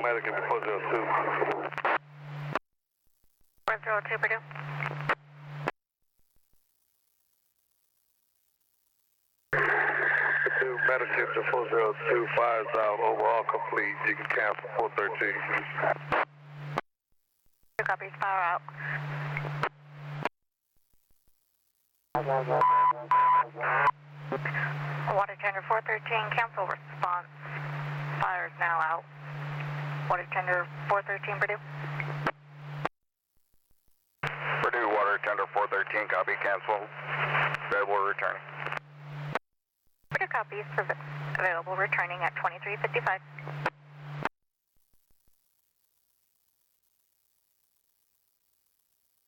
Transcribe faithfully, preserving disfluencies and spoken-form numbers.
Medical four zero two. four zero two, Purdue. Purdue Medical to four zero two, fires out, overall complete. You can cancel four thirteen. Two copies, power out. Water tender four thirteen, cancel response. Fire is now out. Water tender four thirteen, Purdue. Purdue water tender four thirteen, copy, cancel. Available returning. Purdue copies available returning at twenty-three fifty-five.